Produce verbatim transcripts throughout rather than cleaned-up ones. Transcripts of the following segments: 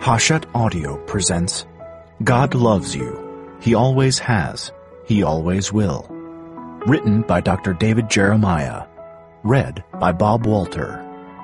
Hachette Audio presents God Loves You. He Always Has. He Always Will. Written by Doctor David Jeremiah. Read by Bob Walter.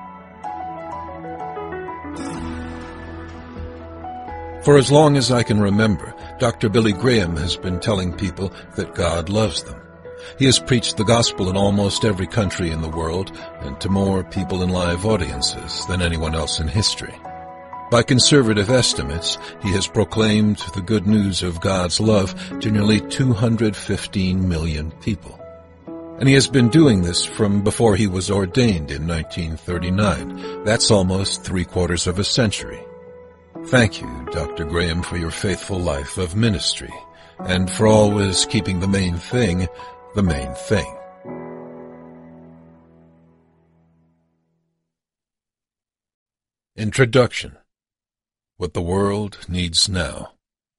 For as long as I can remember, Doctor Billy Graham has been telling people that God loves them. He has preached the gospel in almost every country in the world and to more people in live audiences than anyone else in history. By conservative estimates, he has proclaimed the good news of God's love to nearly two hundred fifteen million people. And he has been doing this from before he was ordained in nineteen thirty-nine. That's almost three quarters of a century. Thank you, Doctor Graham, for your faithful life of ministry, and for always keeping the main thing the main thing. Introduction. What the world needs now.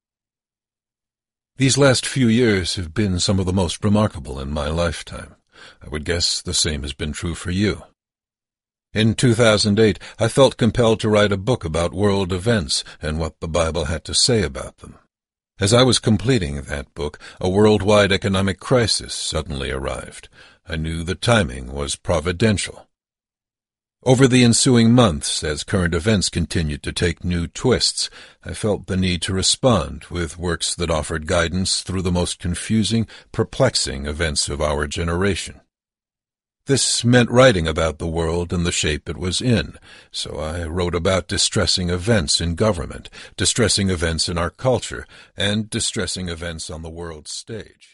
These last few years have been some of the most remarkable in my lifetime. I would guess the same has been true for you. In two thousand eight, I felt compelled to write a book about world events and what the Bible had to say about them. As I was completing that book, a worldwide economic crisis suddenly arrived. I knew the timing was providential. Over the ensuing months, as current events continued to take new twists, I felt the need to respond with works that offered guidance through the most confusing, perplexing events of our generation. This meant writing about the world and the shape it was in, so I wrote about distressing events in government, distressing events in our culture, and distressing events on the world stage.